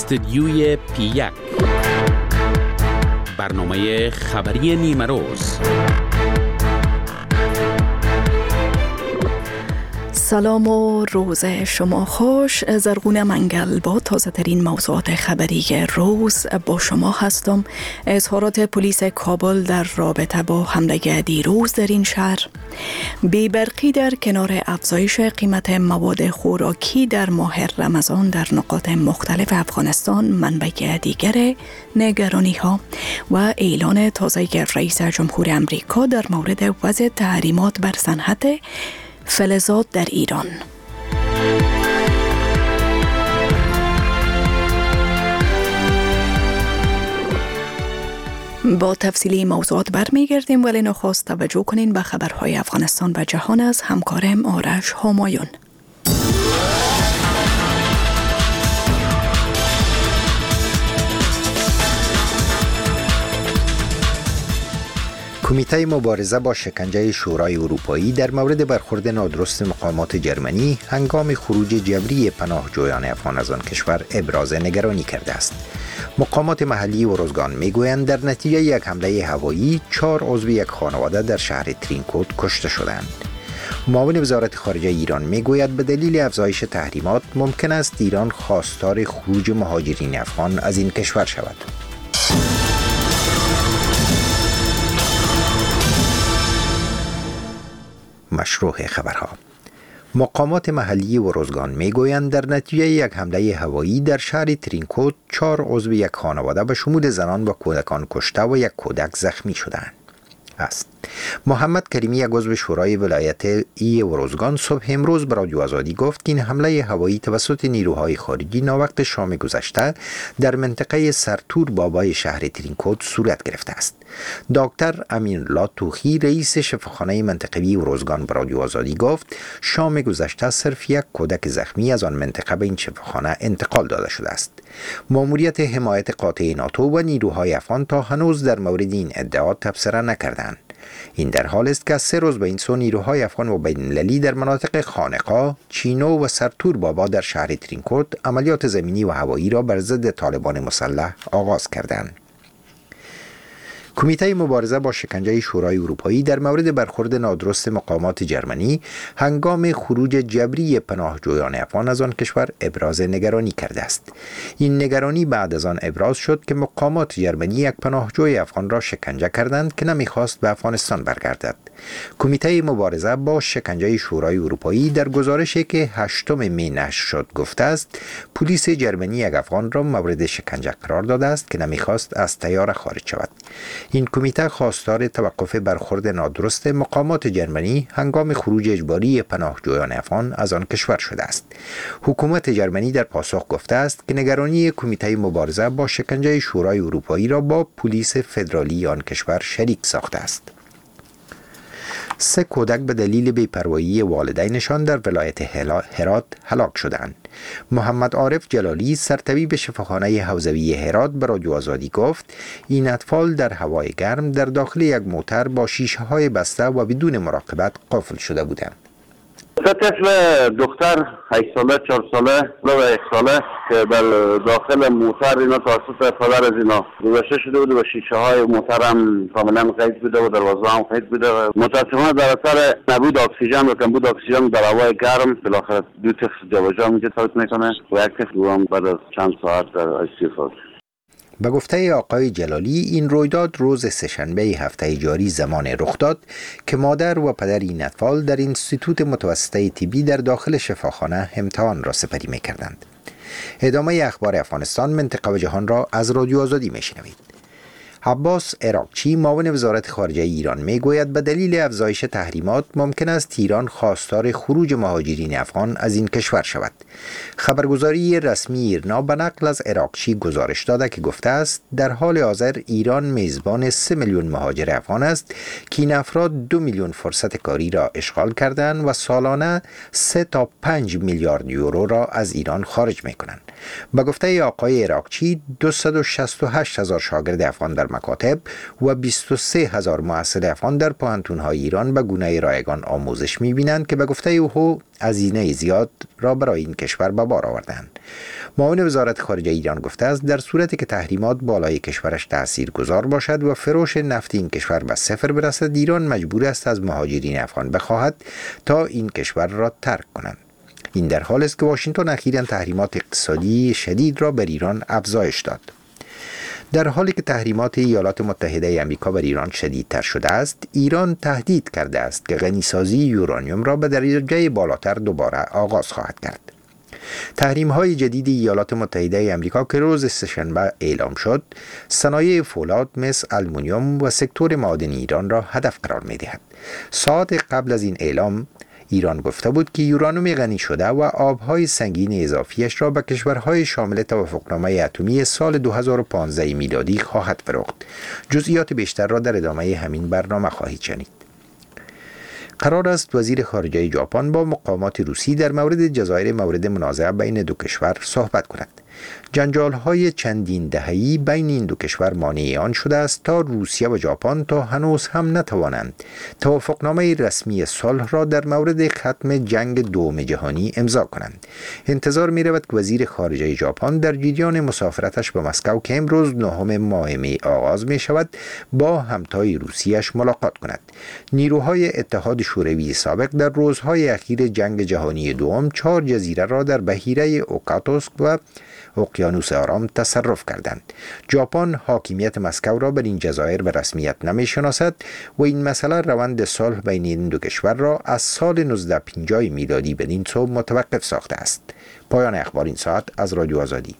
استدیوی پی1 برنامه خبری نیمه روز. سلام و روز شما خوش. زرغون منگل با تازه ترین موضوعات خبری روز با شما هستم. اظهارات پلیس کابل در رابطه با حمله دیروز در این شهر، بی‌برقی در کنار افزایش قیمت مواد خوراکی در ماه رمضان در نقاط مختلف افغانستان منبع دیگر نگرانی ها و اعلان تازه رئیس جمهور امریکا در مورد وضع تحریمات بر صنعت فلزات در ایران. با تفصیلی موضوعات برمیگردیم، ولی نخست توجه کنین به خبرهای افغانستان و جهان از همکارم آرش همایون. کمیته مبارزه با شکنجه شورای اروپایی در مورد برخورد نادرست مقامات جرمنی هنگام خروج جبری پناهجویان افغان از آن کشور ابراز نگرانی کرده است. مقامات محلی و روزگان میگویند در نتیجه یک حمله هوایی 4 عضو یک خانواده در شهر ترینکوت کشته شدند. معاون وزارت خارجه ایران میگوید به دلیل افزایش تحریمات ممکن است ایران خواستار خروج مهاجرین افغان از این کشور شود. مشروع خبرها. مقامات محلی و روزگان میگویند در نتیجه یک حمله هوایی در شهر ترینکوت 4 عضو یک خانواده به شمول زنان و کودکان کشته و یک کودک زخمی شدند است. محمد کریمی، یک عضو شورای ولایت و روزگان، صبح امروز به رادیو آزادی گفت که این حمله هوایی توسط نیروهای خارجی ناوقت شام گذشته در منطقه سرتور بابای شهر ترینکوت صورت گرفته است. دکتر امین الله توخی، رئیس شفاخانه منطقوی و روزگان، به رادیو آزادی گفت شام گذشته صرف یک کودک زخمی از آن منطقه به این شفاخانه انتقال داده شده است. ماموریت حمایت قاطع ناتو و نیروهای افغان تا هنوز در مورد این ادعا تبصره نکردند. این در حال است که 3 روز به این سو نیروهای افغان و بین المللی در مناطق خانقاه، چینو و سرتور بابا در شهر ترینکوت عملیات زمینی و هوایی را بر ضد طالبان مسلح آغاز کردند. کمیته مبارزه با شکنجه شورای اروپایی در مورد برخورد نادرست مقامات جرمنی هنگام خروج جبری پناهجویان افغان از آن کشور ابراز نگرانی کرده است. این نگرانی بعد از آن ابراز شد که مقامات جرمنی یک پناهجوی افغان را شکنجه کردند که نمیخواست به افغانستان برگردد. کمیته مبارزه با شکنجه شورای اروپایی در گزارشی که 8 می نشر شد گفته است پلیس جرمنی یک افغان را مورد شکنجه قرار داده است که نمیخواست از طیاره خارج شود. این کمیته خواستار توقف برخورد نادرست مقامات جرمنی هنگام خروج اجباری پناهجویان افغان از آن کشور شده است. حکومت جرمنی در پاسخ گفته است که نگرانی کمیته مبارزه با شکنجه شورای اروپایی را با پلیس فدرالی آن کشور شریک ساخته است. 3 کودک به دلیل بی‌پروایی والدینشان در ولایت هرات هلاک شدند. محمد عارف جلالی، سرطبیب شفاخانه حوزوی هرات، به رادیو آزادی گفت این اطفال در هوای گرم در داخل یک موتر با شیشه‌های بسته و بدون مراقبت غافل شده بودند. طفل دختر 8 ساله، 4 ساله و 1 ساله که در داخل موتر اینا توسط پدر از اینا گذاشته شده بود و شیشه های موتر هم کاملا قید بوده و دروازه هم قید بوده و متاسفانه در اثر نبود اکسیژن و کمبود اکسیژن در هوای گرم بالاخره 2 طفل جابجا میشه ثابت میکنه و 1 طفل هم بعد از چند ساعت در ICU. به گفته آقای جلالی این رویداد روز سه‌شنبه هفته جاری زمان رخ داد که مادر و پدر این اطفال در اینستیتوت متوسطه طبی در داخل شفاخانه امتحان را سپری می‌کردند. ادامه اخبار افغانستان، منطقه و جهان را از رادیو آزادی می‌شنوید. عباس عراقچی، معاون وزارت خارجه ایران، میگوید به دلیل افزایش تحریمات ممکن است ایران خواستار خروج مهاجرین افغان از این کشور شود. خبرگزاری رسمی ایرنا به نقل از عراقچی گزارش داده که گفته است در حال حاضر ایران میزبان 3 میلیون مهاجر افغان است که این افراد 2 میلیون فرصت کاری را اشغال کردند و سالانه 3 تا 5 میلیارد یورو را از ایران خارج میکنند. به گفته آقای عراقچی 268,000 شاگرد افغان در مکاتب و 23,000 محصل افغان در پوهنتون‌های ایران به گونه رایگان آموزش می‌بینند که به گفته او هزینه زیاد را برای این کشور به بار آوردند. معاون وزارت خارجه ایران گفته است در صورتی که تحریمات بالای کشورش تاثیرگذار باشد و فروش نفت این کشور به صفر برسد، ایران مجبور است از مهاجرین افغان بخواهد تا این کشور را ترک کنند. این در حالی است که واشنگتن اخیراً تحریمات اقتصادی شدید را بر ایران افزایش داد. در حالی که تحریمات ایالات متحده آمریکا بر ایران شدیدتر شده است، ایران تهدید کرده است که غنیسازی یورانیوم را به درجه بالاتر دوباره آغاز خواهد کرد. تحریم‌های جدید ایالات متحده آمریکا که روز سه‌شنبه اعلام شد، صنایع فولاد مثل آلومینیوم و سکتور معادنی ایران را هدف قرار می‌دهد. ساعات قبل از این اعلام ایران گفته بود که یورانیوم غنی شده و آبهای سنگین اضافیش را به کشورهای شامل توافقنامه اتمی سال 2015 میلادی خواهد فروخت. جزئیات بیشتر را در ادامه همین برنامه خواهید شنید. قرار است وزیر خارجه ژاپن با مقامات روسی در مورد جزایر مورد منازعه بین دو کشور صحبت کند. جنجال‌های چندین دهه‌ای بین این دو کشور مانع آن شده است تا روسیه و ژاپن تا هنوز هم نتوانند توافقنامه رسمی صلح را در مورد ختم جنگ دوم جهانی امضا کنند. انتظار می‌رود که وزیر خارجه ژاپن در جریان مسافرتش به مسکو که امروز 9 ماه می آغاز می‌شود با همتای روسیه‌اش ملاقات کند. نیروهای اتحاد شوروی سابق در روزهای اخیر جنگ جهانی دوم 4 جزیره را در بحیره اوکاتوسک و اقیانوس آرام تصرف کردند. ژاپن حاکمیت مسکو را بر این جزایر به رسمیت نمی‌شناسد و این مسئله روند صلح بین این دو کشور را از سال 1950 میلادی بدین سو متوقف ساخته است. پایان اخبار این ساعت از رادیو آزادی.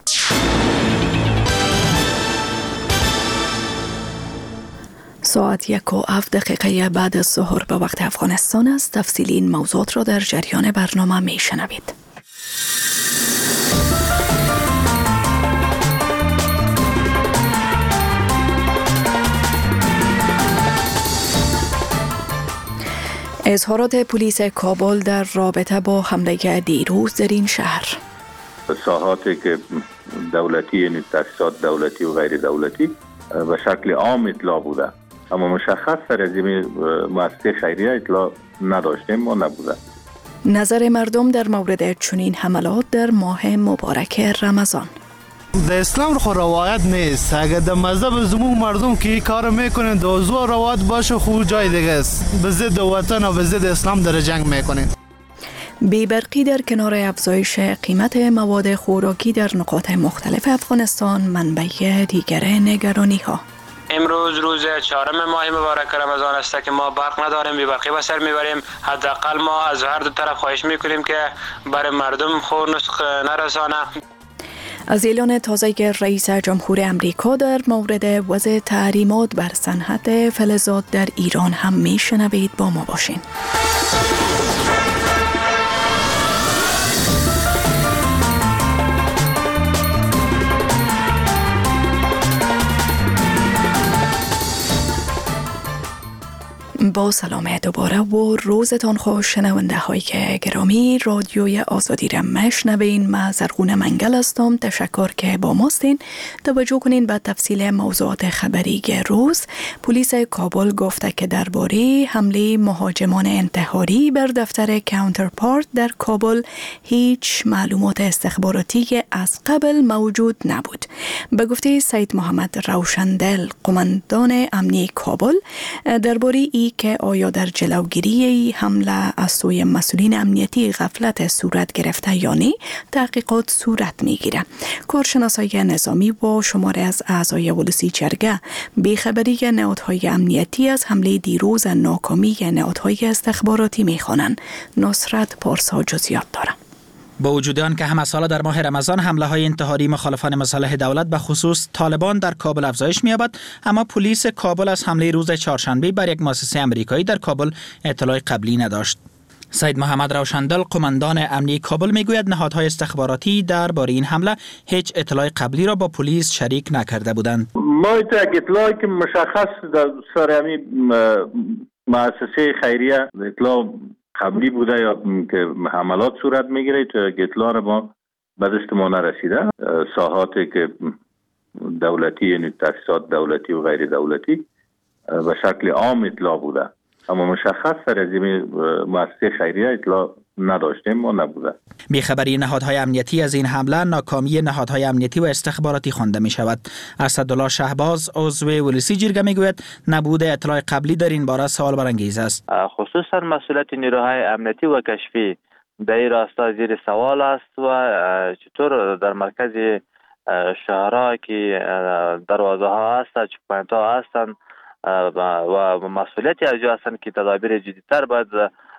ساعت 1:07 بعد از ظهر به وقت افغانستان است. تفصیلی این موضوعات را در جریان برنامه میشنوید. اظهارات پلیس کابل در رابطه با حمله دیروز در این شهر. ساحاتی که دولتی یعنی تأسیسات دولتی و غیر دولتی به شکل عام اطلاع بوده، اما مشخص در از این مؤسسه خیریه اطلاع نداشتیم و نبوده. نظر مردم در مورد چنین حملات در ماه مبارک رمضان. در اسلام رو روایت نیست. اگر در مذهب زمون مردم که این کار میکنن دوزو روایت باشه خود جای دیگه است. به ضد وطن و به ضد اسلام در جنگ میکنن. بی‌برقی در کنار افزایش قیمت مواد خوراکی در نقاط مختلف افغانستان منبع دیگر نگرانی ها. امروز روز 4 ماه مبارک رمضان است که ما برق نداریم، بی‌برقی به سر میبریم. حداقل ما از هر دو طرف خواهش میکنیم که برای مردم خور نسخ نرسانه. از اعلان تازه رئیس جمهور امریکا در مورد وضع تحریمات بر صنعت فلزات در ایران هم میشنوید. با ما باشین. با سلام دوباره و روزتان خوش شنونده های گرامی. رادیوی آزادی را میشنوین. من زرغون منگل هستم. تشکر که با ماستین. توجه کنین به تفصیل موضوعات خبری روز. پلیس کابل گفته که درباره حمله مهاجمان انتحاری بر دفتر کانترپارت در کابل هیچ معلومات استخباراتی از قبل موجود نبود. به گفته سید محمد روشندل قماندان امنی کابل درباره که آیا در جلوگیری حمله از سوی مسئولین امنیتی غفلت صورت گرفته یا نه تحقیقات صورت میگیره. کارشناسای نظامی و شماره از اعضای ولسی جرگه بیخبری نهادهای امنیتی از حمله دیروز ناکامی نهادهای استخباراتی میخوانند. نصرت پارسا جزئیات داره. با وجود آن که همه ساله در ماه رمضان حمله های انتحاری مخالفان مصالح دولت به خصوص طالبان در کابل افزایش می‌یابد، اما پلیس کابل از حمله روز چهارشنبه بر یک مؤسسه امریکایی در کابل اطلاع قبلی نداشت. سید محمد روشندل قماندان امنی کابل میگوید نهادهای استخباراتی درباره این حمله هیچ اطلاع قبلی را با پلیس شریک نکرده بودند. ما یک اطلاعی که مشخص در سر همین مؤسسه خیریه اطلاع قبلی بوده یا که حملات صورت میگیره، تو اطلاع را ما به دست ما نرسیده. ساحاتی که دولتی یعنی تأسیسات دولتی و غیر دولتی به شکل عام اطلاع بوده، اما مشخص سر از این مؤسسه خیریه اطلاع نداشتیم و نبوده. بیخبری نهادهای امنیتی از این حمله ناکامی نهادهای امنیتی و استخباراتی خوانده می شود. اسدالله شهباز عضو ولسی جرگه می گوید نبود اطلاع قبلی در این باره سوال برانگیز است. خصوصا مسئولیت نیروهای امنیتی و کشفی در این راستا زیر سوال است و چطور در مرکز شهرها که دروازه ها هستند، چک پوینت ها هستند و مسئولیتی از جا هستند که تدابیر جدی‌تر باید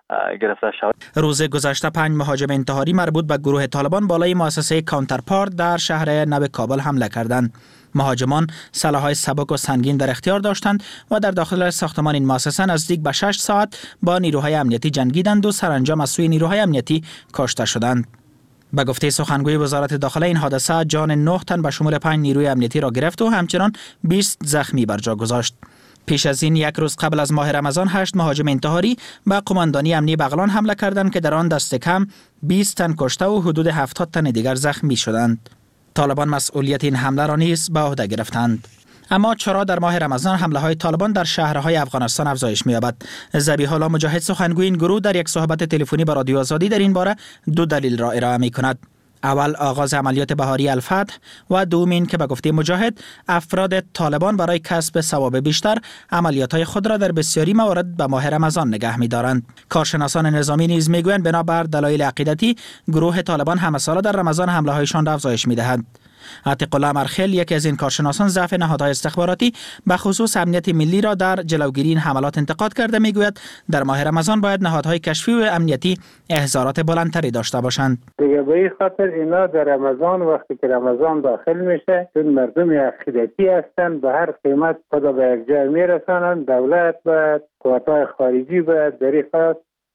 گرفته شود. روز گذشته 5 مهاجم انتحاری مربوط به گروه طالبان بالای مؤسسه کانترپارت در شهر نو کابل حمله کردند. مهاجمان سلاح‌های سبک و سنگین در اختیار داشتند و در داخل ساختمان این مؤسسه نزدیک به 6 ساعت با نیروهای امنیتی جنگیدند و سرانجام از سوی نیروهای امنیتی کشته شدند. به گفته سخنگوی وزارت داخله این حادثه جان 9 تن به شمول 5 نیروی امنیتی را گرفت و همچنان 20 زخمی بر جا گذاشت. پیش از این یک روز قبل از ماه رمضان 8 مهاجم انتحاری به قماندانی امنی بغلان حمله کردند که در آن دست کم 20 تن کشته و حدود 70 تن دیگر زخمی شدند. طالبان مسئولیت این حمله را نیز به عهده گرفتند. اما چرا در ماه رمضان حمله های طالبان در شهرهای افغانستان افزایش می‌یابد؟ ذبیح الله مجاهد سخنگوی این گروه در یک صحبت تلفنی با رادیو آزادی در این باره 2 دلیل را ارائه می‌کند. اول آغاز عملیات بهاری الفتح و دوم این که به گفته مجاهد افراد طالبان برای کسب ثواب بیشتر عملیات‌های خود را در بسیاری موارد به ماه رمضان نگه می‌دارند. کارشناسان نظامی نیز می‌گویند بنابر دلایل عقیدتی گروه طالبان همه ساله در رمضان حمله‌هایشان را افزایش می‌دهند. عتیق الله مرخل یکی از این کارشناسان ضعف نهادهای استخباراتی به خصوص امنیت ملی را در جلوگیری این حملات انتقاد کرده میگوید در ماه رمضان باید نهادهای کشفی و امنیتی احضارات بلندتری داشته باشند. دیگه به این خاطر اینا در رمضان وقتی که رمضان داخل میشه چون مردم عقیدتی هستند به هر قیمت خود به یک جای میرسانند. دولت باید قوت‌های خارجی باید در این خاطر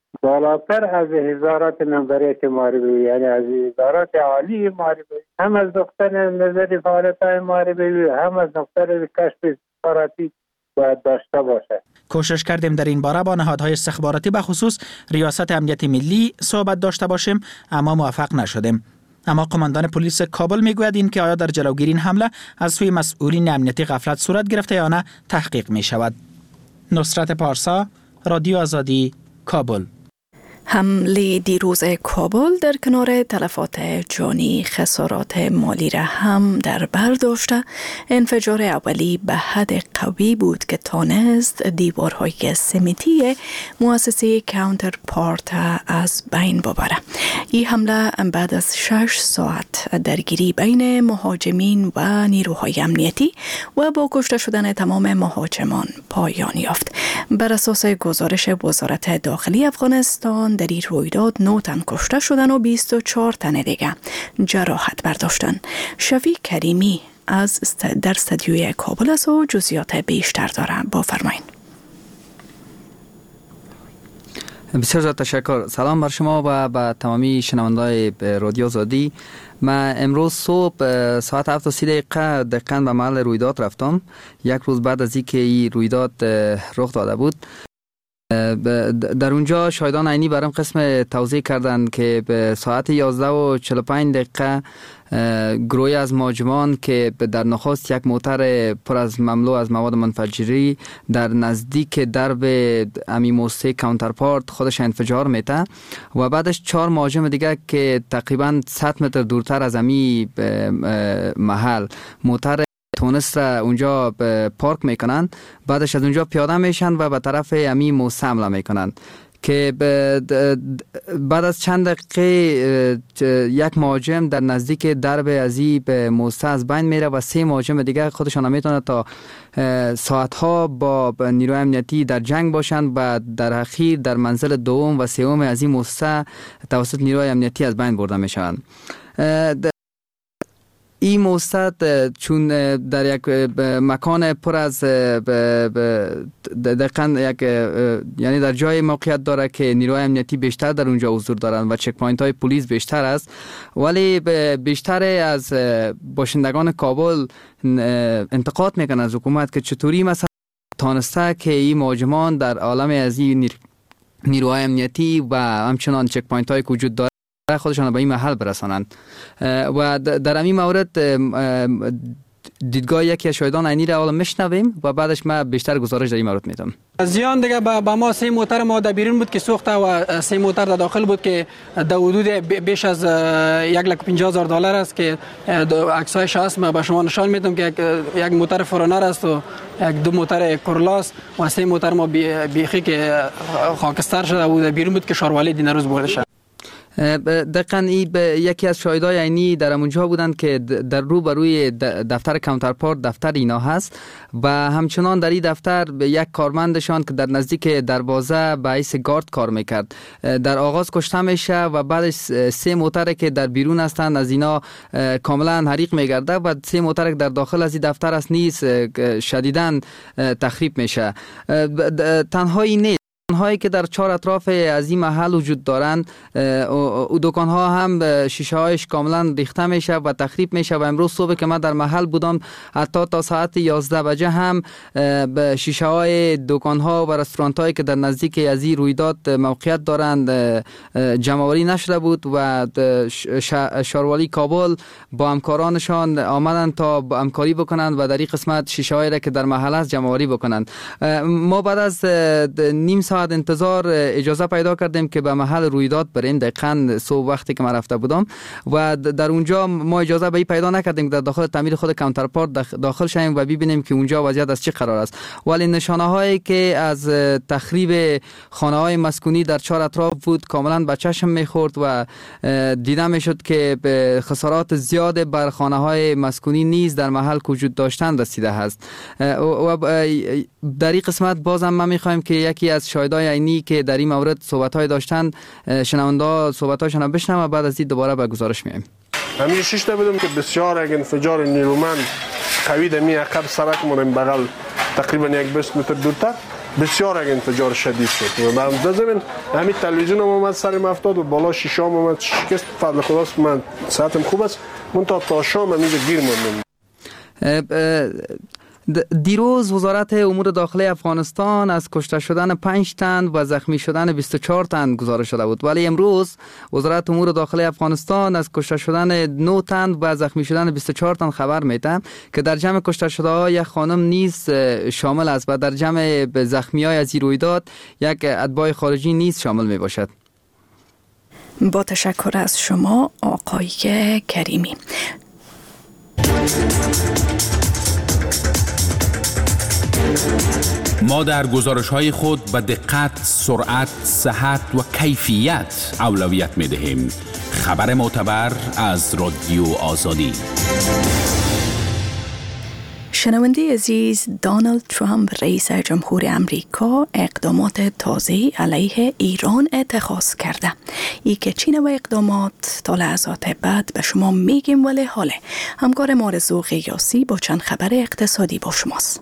بالاتر از هزارات نمبریت محاربه یعنی از هزارات عالی محاربه هم از نقطه نظر فعالیت‌های محاربه هم از نقطه کشف استخباراتی باید داشته باشه. کوشش کردیم در این باره با نهادهای استخباراتی به خصوص ریاست امنیت ملی صحبت داشته باشیم اما موفق نشدیم. اما قماندان پلیس کابل میگوید این که آیا در جلوگیری این حمله از سوی مسئولین امنیتی غفلت صورت گرفته یا نه تحقیق می شود. نصرت پارسا، رادیو آزادی، کابل. حمله دیروز کابل در کنار تلفات جانی خسارات مالی را هم در بر داشته. انفجار اولی به حد قوی بود که تانست دیوارهای سمنتی مؤسسه کانترپارت از بین ببره. این حمله بعد از 6 ساعت درگیری بین مهاجمین و نیروهای امنیتی و با کشته شدن تمام مهاجمان پایان یافت. بر اساس گزارش وزارت داخلی افغانستان در این رویداد 9 تن کشته شدن و 24 تن دیگه جراحت برداشتن. شفیق کریمی در استودیوی کابل است و جزئیات بیشتر داره. بفرمایید. بسیار زیاد تشکر. سلام بر شما و به تمامی شنونده‌های رادیو آزادی. من امروز صبح ساعت 7:30 دقیقاً به محل رویداد رفتم. یک روز بعد از اینکه این رویداد رخ داده بود در اونجا شاهدان عینی برام قسم توضیح کردند که به ساعت 11:45 گروهی از مهاجمان که در نخست یک موتر پر از مملو از مواد منفجری در نزدیک درب امی موسسه کانترپارت خودش انفجار میته و بعدش 4 مهاجم دیگه که تقریبا 100 متر دورتر از امی محل موتر تونست را اونجا پارک میکنن، بعدش از اونجا پیاده میشن و به طرف امی موسسه حمله میکنن که بعد از چند دقیقه یک مهاجم در نزدیک درب ازی به موسسه از بین میره و 3 مهاجم دیگه خودشان نمیتونه تا ساعتها با نیروی امنیتی در جنگ باشند و در اخیر در منزل دوم و سوم از این موسسه توسط نیروی امنیتی از بین برده میشوند. این موسسه چون در یک مکان پر از یعنی در جای موقعیت داره که نیروهای امنیتی بیشتر در اونجا حضور دارند و چک پوینت های پلیس بیشتر است، ولی بیشتر از باشندگان کابل انتقاد میکنن از حکومت که چطوری مثلا تانسته که این مهاجمان در عالم از این نیروهای امنیتی و همچنان چک پوینت های که وجود داره خودشان به این محل برسانند. و در این مورد دیدگاه یکی از شاهدان عینی را حالا میشنویم و بعدش من بیشتر گزارش در این مورد میدم. زیان دیگه با ما 3 موتر ما در بیرون بود که سوخته و 3 موتر در داخل بود که در حدود بیش از $150,000 است که عکسایش هست. من به شما نشان میدم که یک موتر فرونر است و 2 موتر کورلاس و 3 موتر ما بیخی که خاکستر شده و در بیرون بود که شاروالی دین روز برده شد. دقیقاً یکی از شاهدای عینی در اونجا بودند که در روبروی دفتر کانترپارت دفتر اینا هست و همچنان در این دفتر یک کارمندشان که در نزدیک دروازه به حیث گارد کار میکرد در آغاز کشته میشه و بعدش 3 موتر که در بیرون هستند از اینا کاملا حریق میگرده و 3 موتر که در داخل از این دفتر است نیز شدیداً تخریب میشه. تنها این نیست، دکان‌هایی که در 4 اطراف از این محل وجود دارند او دکان‌ها هم شیشه هایش کاملا ریخته میشه و تخریب میشه و امروز صبح که من در محل بودم حتی تا ساعت 11 بجه هم شیشه های دکان‌ها و رستوران‌هایی که در نزدیک از این رویداد موقعیت دارند جمع‌آوری نشده بود و شاروالی کابل با همکارانشان آمدند تا همکاری بکنند و در این قسمت شیشه هایی را که در محل است جمع‌آوری بکنند. ما بعد از نیم ساعت انتظار اجازه پیدا کردیم که به محل رویداد بریم. دقیقاً صبح وقتی که من رفته بودم و در اونجا ما اجازه به این پیدا نکردیم که در داخل تعمیر خود کانترپارت داخل شویم و ببینیم که اونجا وضعیت از چه قرار است. ولی نشانه هایی که از تخریب خانه های مسکونی در 4 اطراف بود کاملا به چشم میخورد و دیده میشد که خسارات زیاد بر خانه های مسکونی نیز در محل وجود داشتن رسیده است. و در این قسمت بازم ما میخوایم که یکی از شاهدای عینی که در این مورد صحبت‌های داشتن شنونده صحبت‌هاشون بشنویم و بعد از این دوباره به گزارش میایم. همین شش بدم که بسیار یک انفجار نیرومند قوی در می عقب سرک مون بغل تقریبا 120 متر دورتر بسیار یک انفجار شدید شد و بعد زمین همین تلویزیون هم اومد سرم افتاد و بالا شیشه هم اومد شکست. فضل خداست من ساعتم خوب است من تا شام اینجا گیر موندم. دیروز وزارت امور داخلی افغانستان از کشته شدن 5 تن و زخمی شدن 24 تن گزارش شده بود، ولی امروز وزارت امور داخلی افغانستان از کشته شدن 9 تن و زخمی شدن 24 تن خبر میده که در جمع کشته شده ها یک خانم نیز شامل است و در جمع زخمی های از این رویداد یک اتباع خارجی نیز شامل می باشد. با تشکر از شما آقای کریمی. ما در گزارش‌های خود به دقت، سرعت، صحت و کیفیت اولویت می‌دهیم. خبر معتبر از رادیو آزادی. شنونده عزیز، دونالد ترامپ رئیس جمهور امریکا اقدامات تازه علیه ایران اتخاذ کرده. ای که چین و اقدامات تا لحظات بعد به شما میگیم، ولی حاله همکار ما رضا قیاسی با چند خبر اقتصادی با شماست.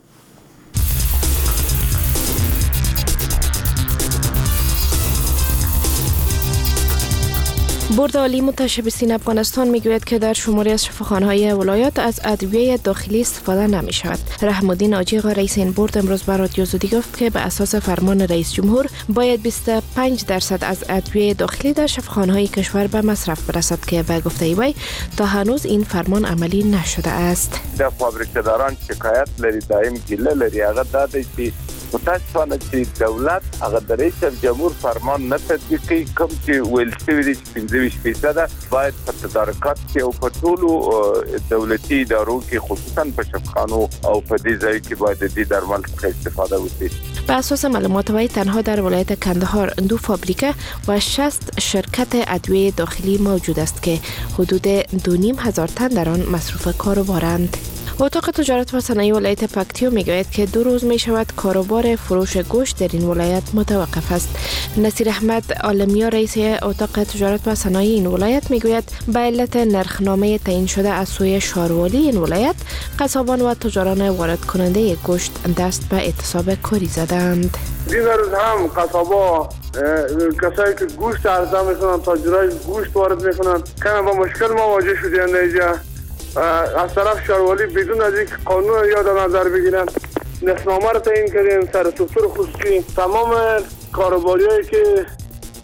بورد عالی متشبثین افغانستان میگوید که در شماری از شفاخانه‌های ولایات از ادویه داخلی استفاده نمی شود. رحم الدین آجیغا رئیس این بورد امروز به رادیو آزادی گفت که به اساس فرمان رئیس جمهور باید 25% از ادویه داخلی در شفاخانه‌های کشور به مصرف برسد که به گفته وی تا هنوز این فرمان عملی نشده است. د فابریکه‌داران شکایت لري، دایم ګیله لري، هغه دا دی چې متاسفانه چې دولت هغه د رئیس جمهور فرمان نه تطبیق کوي، کوم چې ویل شوی دی چې 25% باید په تدارکات کې او په ټولو دولتي ادارو کې خصوصا په شفاخانو او په دې ځای کې باید د درمل څخه استفاده وشي. به اساس معلومات وی تنها در ولایت کندهار 2 فابریکه و 60 شرکت ادویه داخلی موجود است که حدود 2,500 تن در آن مصروف کاروبارند. اتاق تجارت و صنایع ولایت پکتیو میگوید که 2 روز می شود کاروبار فروش گوشت در این ولایت متوقف است. نصیر احمد عالمیا رئیس اتاق تجارت و صنایع این ولایت میگوید به علت نرخنامه تعیین شده از سوی شاروالی این ولایت قصابان و تجاران وارد کننده گوشت دست به اعتصاب کاری زدند. این روز هم قصابا کسایی که گوشت عرضه میکنن، تاجرای گوشت وارد میکنن، کنه با مشکل مواجه شدیم اینجا. از طرف شاروالی بدون از اینکه قانون یا در نظر بگیرن نرخنامه رو تعیین کردیم. سر سکتور خصوصی تمام کاروباریایی که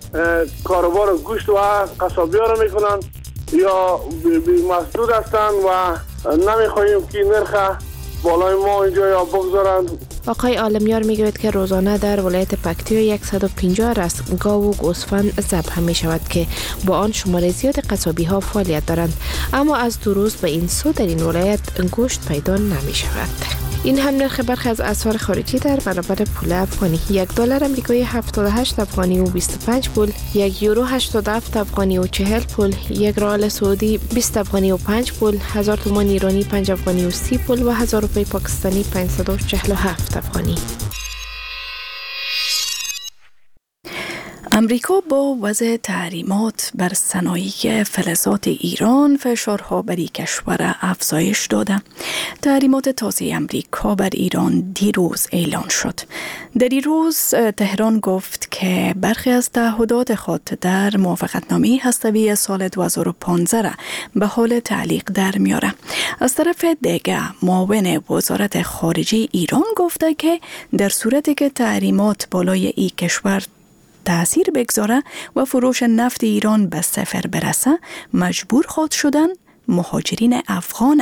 کاروبار گوشت و قصابی ها رو میکنن یا مسدود هستن و نمیخواهیم که نرخ بالای ما اینجا یا بگذارند. آقای عالمیار میگوید که روزانه در ولایت پکتیا 150 رستگاه و گوسفند ذبح می شود که با آن شمار زیاد قصابی ها فعالیت دارند، اما از 2 روز به این سو در این ولایت گوشت پیدا نمی شود. این هم نرخ برخی از اسعار خارجی در برابر پول افغانی. $1 امریکایی 78 افغانی و 25 پول، €1 87 افغانی و 40 پول، $1 سعودی 20 افغانی و 5 پول، 1000 تومان ایرانی 5 افغانی و 30 پول و 1000 روپیه پاکستانی 547 افغانی. امریکا با وضع تحریمات بر صنایع فلزات ایران فشارها بر کشور افزایش داده. تحریمات تازه امریکا بر ایران دیروز اعلان شد. در این روز تهران گفت که برخی از تعهدات خود در موافقتنامه هسته‌ای سال 2015 را به حال تعلیق در میاره. از طرف دیگر معاون وزارت خارجه ایران گفته که در صورتی که تحریمات بالای این کشور تأثیر بگذاره و فروش نفت ایران به صفر برسه، مجبور خواهد شدن مهاجرین افغان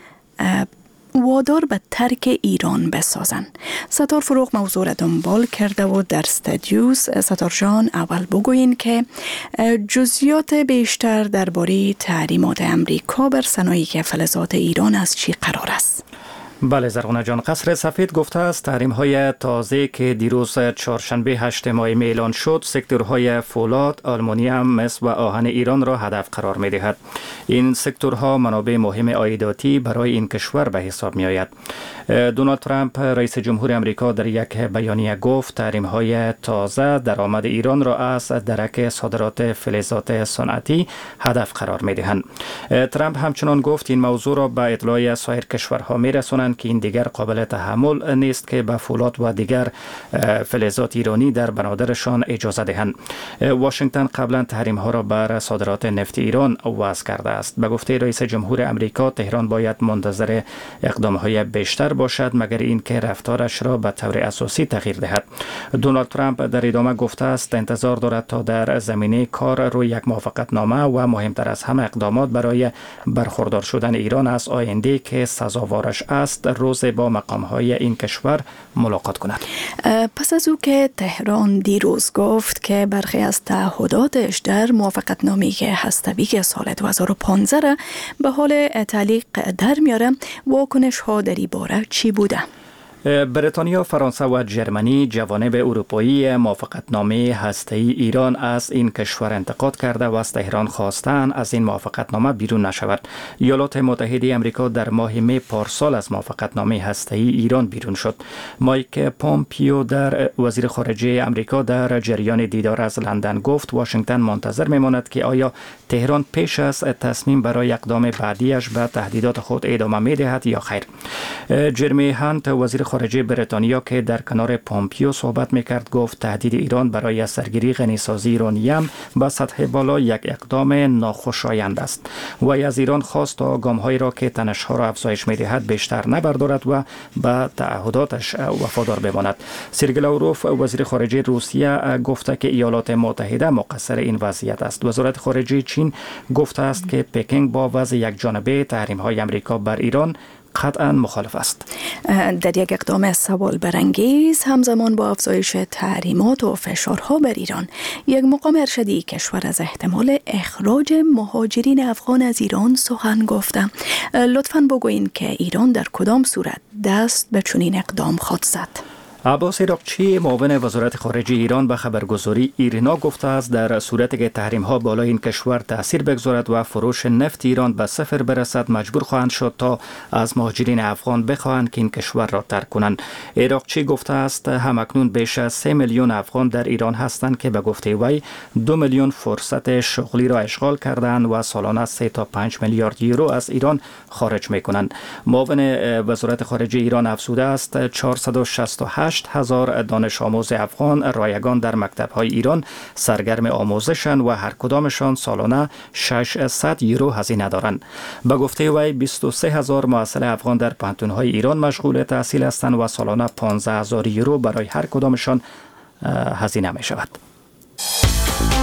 وادار به ترک ایران بسازن. ستار فروغ موضوع را دنبال کرده و در استودیوس. ستار جان، اول بگوین که جزئیات بیشتر درباره تحریمات امریکا بر صنایع فلزات ایران از چی قرار است؟ بله زرغونه جان، قصر سفید گفته است تحریم‌های تازه که دیروز چهارشنبه 8 ماه اعلان شد سکتورهای فولاد، آلومینیوم، مس و آهن ایران را هدف قرار می‌دهد. این سکتورها منابع مهم عایداتی برای این کشور به حساب می‌آید. دونالد ترامپ رئیس جمهور آمریکا در یک بیانیه گفت تحریم‌های تازه درآمد ایران را از درک صادرات فلزات صنعتی هدف قرار می‌دهند. ترامپ همچنان گفت این موضوع را به اطلاع سایر کشورها می‌رسانند که این دیگر قابل تحمل نیست که به فولاد و دیگر فلزات ایرانی در بنادرشان اجازه دهند. واشنگتن قبلا تحریم ها را بر صادرات نفت ایران وضع کرده است. به گفته رئیس جمهور آمریکا تهران باید منتظر اقدام های بیشتر باشد مگر اینکه رفتارش را به طور اساسی تغییر دهد. دونالد ترامپ در ادامه گفته است انتظار دارد تا در زمینه کار روی یک موافقتنامه و مهمتر از همه اقدامات برای برخوردار شدن ایران از آینده که سزاوارش است روز با مقام‌های این کشور ملاقات کند. پس از او که تهران دیروز گفت که برخی از تعهداتش در موافقتنامه هسته‌ای سال 2015 را به حال تعلیق در میاره، واکنش ها در این باره چی بوده؟ بریتانیا، فرانسه و جرمنی جوانب اروپایی موافقتنامه هسته‌ای ایران از این کشور انتقاد کرده و از تهران خواستند از این موافقتنامه بیرون نشود. ایالات متحده آمریکا در ماه می پارسال از موافقتنامه هسته‌ای ایران بیرون شد. مایک پومپیو در وزیر خارجه آمریکا در جریان دیدار از لندن گفت واشنگتن منتظر میماند که آیا تهران پیش از تصمیم برای اقدام بعدیش به تهدیدات خود ادامه می‌دهد یا خیر. جرمی هانت وزیر خارجه بریتانیا که در کنار پومپیو صحبت میکرد گفت تهدید ایران برای سرگیری غنیسازی ایرانیم به سطح بالا یک اقدام ناخوشایند است. وی از ایران خواست تا گام‌هایی را که تنش‌ها را افزایش می‌دهد بیشتر نبردارد و به تعهداتش وفادار بماند. سرگئی لاوروف وزیر خارجه روسیه گفته که ایالات متحده مقصر این وضعیت است. وزارت خارجه چین گفته است که پکینگ با وضع یک جانبه تحریم‌های آمریکا بر ایران قطعا مخالف است. در یک اقدام سوال برانگیز همزمان با افزایش تحریمات و فشارها بر ایران، یک مقام ارشدی کشور از احتمال اخراج مهاجرین افغان از ایران سخن گفته. لطفاً بگوین که ایران در کدام صورت دست به چنین اقدام خواهد زد؟ عباس عراقچی معاون وزارت خارجه ایران به خبرگزاری ایرنا گفته است در صورتی که تحریم ها بالای این کشور تاثیر بگذارد و فروش نفت ایران به صفر برسد مجبور خواهند شد تا از مهاجرین افغان بخواهند که این کشور را ترک کنند. عراقچی گفته است همکنون بیش از 3 میلیون افغان در ایران هستند که به گفته وی 2 میلیون فرصت شغلی را اشغال کردند و سالانه 3 تا 5 میلیارد یورو از ایران خارج میکنند. معاون وزارت خارجه ایران افزوده است 468,000 دانش آموز افغان رایگان در مکتب‌های ایران سرگرم آموزشند و هر کدامشان سالانه 600 یورو هزینه دارند. به گفته وی 23,000 محصل افغان در پانتون‌های ایران مشغول تحصیل هستند و سالانه 15,000 یورو برای هر کدامشان هزینه می شود.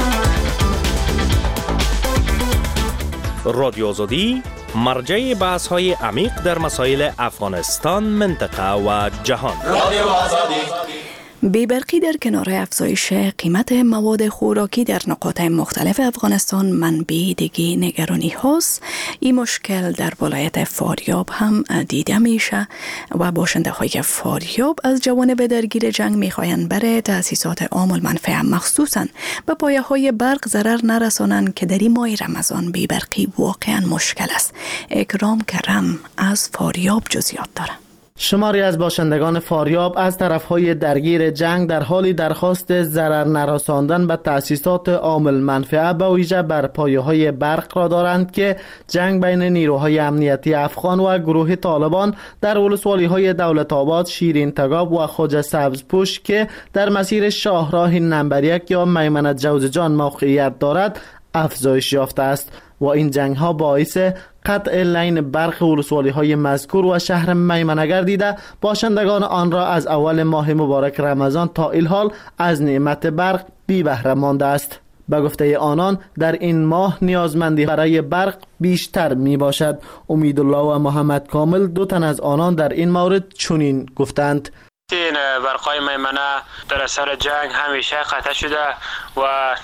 رادیو آزادی مرجع بحث های عمیق در مسائل افغانستان، منطقه و جهان. رادیو آزادی. بی‌برقی در کنار افزایش قیمت مواد خوراکی در نقاط مختلف افغانستان منبع دیگه نگرانی هاست. این مشکل در ولایت فاریاب هم دیده میشه و باشنده های فاریاب از جوانب درگیر جنگ میخواین برای تأسیسات عام المنفعه مخصوصاً به پایه های برق ضرر نرسانن که در این ماه رمضان بی‌برقی واقعاً مشکل است. اکرام کرم از فاریاب جزئیات داره. شماری از باشندگان فاریاب از طرفهای درگیر جنگ در حال درخواست ضرر نرساندن به تأسیسات عام المنفعه به ویژه بر پایه‌های برق را دارند که جنگ بین نیروهای امنیتی افغان و گروه طالبان در ولسوالی‌های دولت آباد، شیرین تگاب و خواجه سبزپوش که در مسیر شاهراه نمبر 1 یا میمنه جوزجان موقعیت دارد افزایش یافته است و این جنگ ها باعث قطع لین برق ولسوالی های مذکور و شهر میمنه گردیده باشندگان آن را از اول ماه مبارک رمضان تا الحال از نعمت برق بی بهره مانده است. به گفته آنان در این ماه نیازمندی برای برق بیشتر می باشد. امیدالله و محمد کامل دو تن از آنان در این مورد چنین گفتند: این برقای میمنه در اثر جنگ همیشه قطع شده و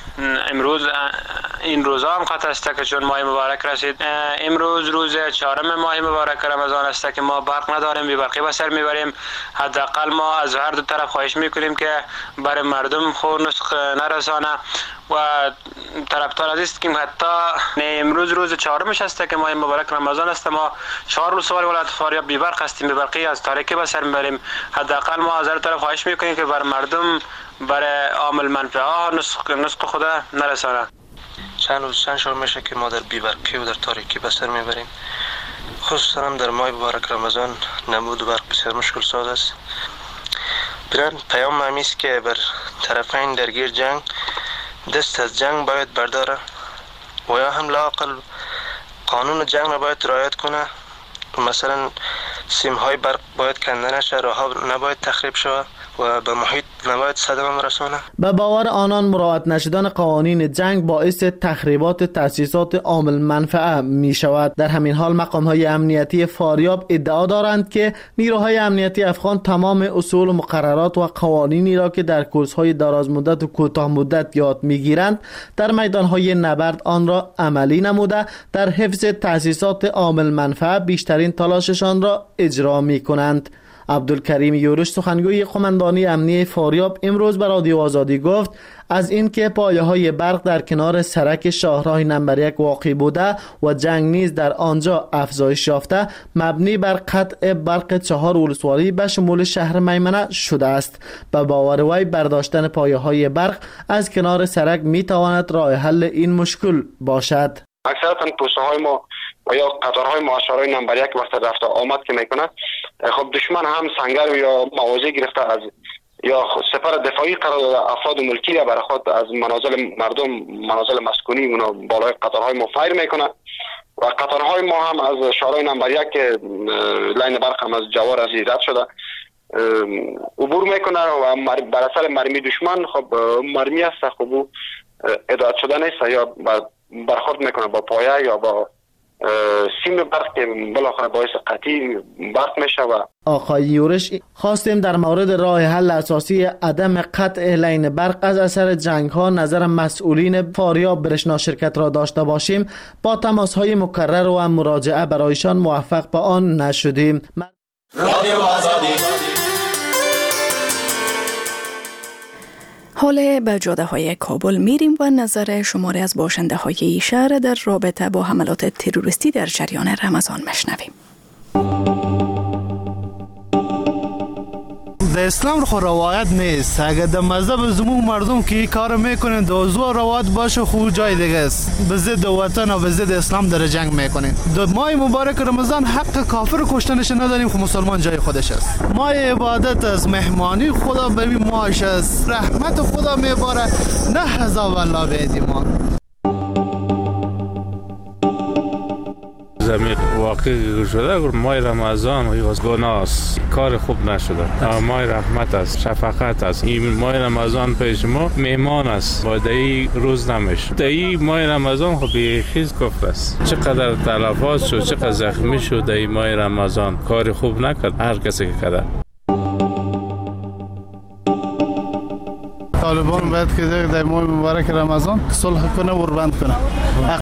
این روزا هم قطع است که چون ماه مبارک رسید. امروز روز 4 ماه مبارک رمضان است که ما برق نداریم، بی برقی به سر میبریم. حداقل ما از هر دو طرف خواهش میکنیم که برای مردم خور نسخ نرسانه و طرفدار است که حتی امروز روز 4 است که ماه مبارک رمضان است، ما 4 روز سوال ولایت فاریاب بی برق هستیم، بی برقی از تاریکی به سر میبریم. حداقل ما از هر طرف خواهش میکنیم که بر مردم برای عامل منفعه ها نسخ خدا نرسانه. چند شب میشه که ما در بی برقی و در تاریکی به سر میبریم، خصوصا هم در ماه مبارک رمضان نبود برق بسیار مشکل ساز است. برای پیام همیست که بر طرفین درگیر جنگ دست از جنگ باید برداره و یا هم لااقل قانون جنگ را باید رعایت کنه. مثلا سیم های برق باید کنده نشه، راه ها نباید تخریب شود و به محیط نباید صدمه رسونه. به باور آنان مراعات نشدن قوانین جنگ باعث تخریبات تأسیسات عام المنفعه می شود. در همین حال مقام های امنیتی فاریاب ادعا دارند که نیروهای امنیتی افغان تمام اصول و مقررات و قوانینی را که در کورس های دراز مدت و کوتاه مدت یاد می گیرند در میدان های نبرد آن را عملی نموده در حفظ تأسیسات عام المنفعه بیشترین تلاششان را اجرا می کنند. عبدالکریم یورش سخنگوی قماندانی امنیه فاریاب امروز به رادیو آزادی گفت از اینکه پایه های برق در کنار سرک شاهراه نمبر 1 واقع بوده و جنگ نیز در آنجا افزایش یافته مبنی بر قطع برق 4 ولسوالی به شمول شهر میمنه شده است. به باور وی برداشتن پایه های برق از کنار سرک می تواند راه حل این مشکل باشد. اکثرا پوسته های ما و یا قطارهای معاشرهای نمبر 1 وقت رفت آمد که میکنه، خب دشمن هم سنگر یا موازی گرفته از یا سپر دفاعی قرار داده افراد ملکی را برای خود از منازل مردم، منازل مسکونی اونا بالای قطارهای ما فایر میکنه و قطارهای ما هم از شهرهای نمبر 1 که لاین برق هم از جوار از رد شده عبور میکنه و بر اثر مرمی دشمن خب مرمی است، خب او اداره شده نیست یا برخورد میکنه با پایه یا با سیم برق که بالاخره باعث قطعی برق میشه. و آقای یورش خواستیم در مورد راه حل اساسی عدم قطع لین برق از اثر جنگ ها نظر مسئولین فاریاب برشنا شرکت را داشته باشیم. با تماس های مکرر و مراجعه برایشان موفق به آن نشدیم. رادیو آزادی. حالا به جاده های کابل میریم و نظر شماری از باشنده های شهر در رابطه با حملات تروریستی در جریان رمضان مشنویم. در اسلام خو روایت نیست. اگر در مذهب زمون مردم که کار میکنن دوزو روایت باشه خو جای دیگه است. به ضد وطن و به ضد اسلام در جنگ میکنن. در ماه مبارک رمضان حق کافر کشتنش نداریم، خو مسلمان جای خودش است. ماه عبادت است، مهمانی خدا به ماش است، رحمت خدا میباره، نه حذاب الله به ایمان. امی واقع شده ماه رمضان و گناه است، کار خوب نشده. ماه رحمت است، شفقت است. این ماه رمضان پیش ما مهمان است، با دایی روز نمیشه. دایی ماه رمضان خب خیز کفر است. چقدر تلفات شد، چقدر زخمی شد دایی ماه رمضان، کار خوب نکرد هر کسی که کرد. طالبان باید که در ماه مبارک رمضان صلح کنه و بند کنه.